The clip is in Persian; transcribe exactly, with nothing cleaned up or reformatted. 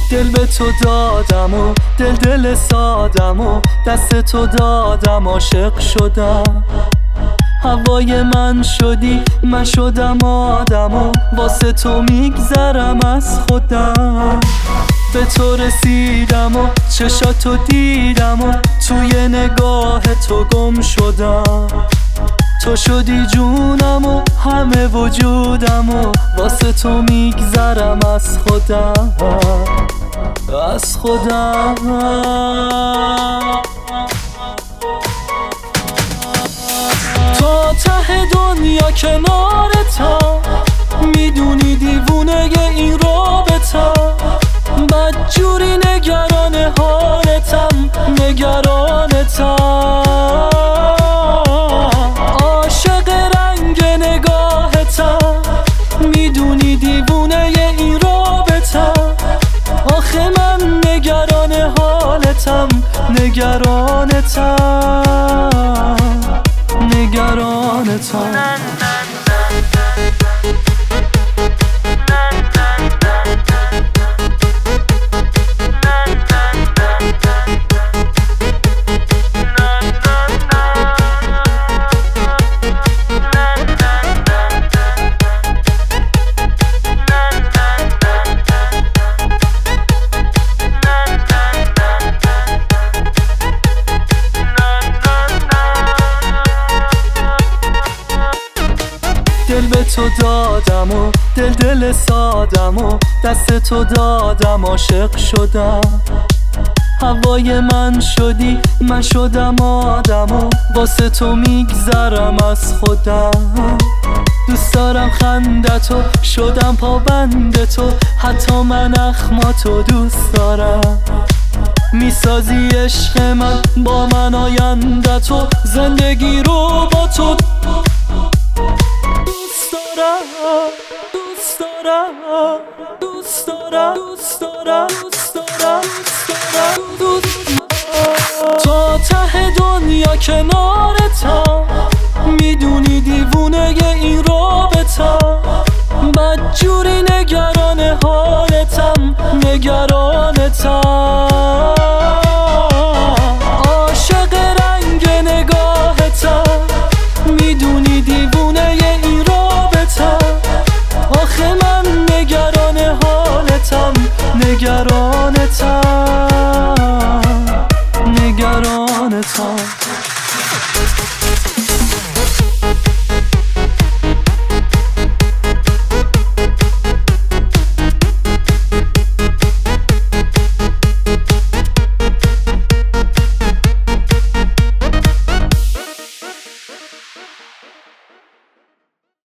دل به تو دادم و دل دل سادم و دست تو دادم، عاشق شدم. هوای من شدی، من شدم آدم و واسه تو میگذرم از خودم. به تو رسیدم و چشاتو دیدم و توی نگاه تو گم شدم. تو شدی جونم و همه وجودم و واسه تو میگذرم از خودم، از خودم. تا ته دنیا کنارتم، میدونی دیوونه این رابطم. بدجوری نگران حالتم، نگرانتم. عاشق رنگ نگاهتم، میدونی دیوونه این رابطم. آخه من نگران حالتم، نگرانتم، نگرانتم. دل به تو دادم و دل دل سادم و دست تو دادم، عاشق شدم. هوای من شدی، من شدم آدم و واسه تو میگذرم از خودم. دوست دارم خندتو، شدم پابند تو، حتی من اخماتو دوست دارم. میسازی عشق من با من آینده تو، زندگی رو با تو دوست دارم، دوست دارم، دوست دارم، دوست دارم، دوست دارم، دوست دارم. تا ته دنیا کنارتم، میدونی دیوونه این رابطم. بدجوری نگران حالتم، نگرانتم. عاشق رنگ نگاهتم، میدونی دیوونه این رابطم. آخه من نگران حالتم، نگرانتم، نگرانتم.